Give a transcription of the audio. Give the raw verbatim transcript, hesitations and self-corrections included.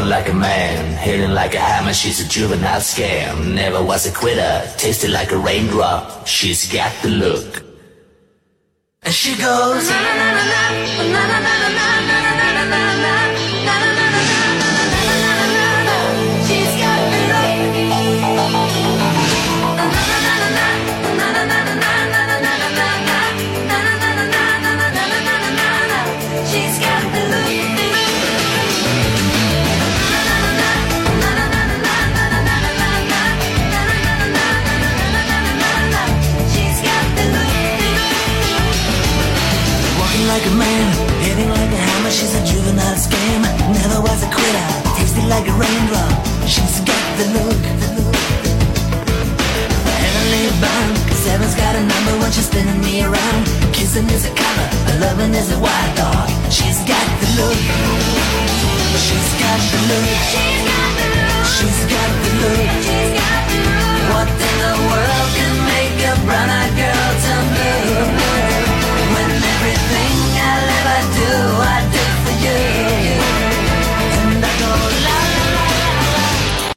Walking like a man, hitting like a hammer, she's a juvenile scam. Never was a quitter, tasted like a raindrop, she's got the look. And she goes na na na na na na na na na na na na na. She's got the look. She's got the look. Like a man, hitting like a hammer, she's a juvenile scam. Never was a quitter, tasted like a raindrop, she's got the look, the look. Heavenly bound, cause heaven's got a number when she's spinning me around. Kissing is a color, loving is a wild dog. She's got the look, she's got the look. She's got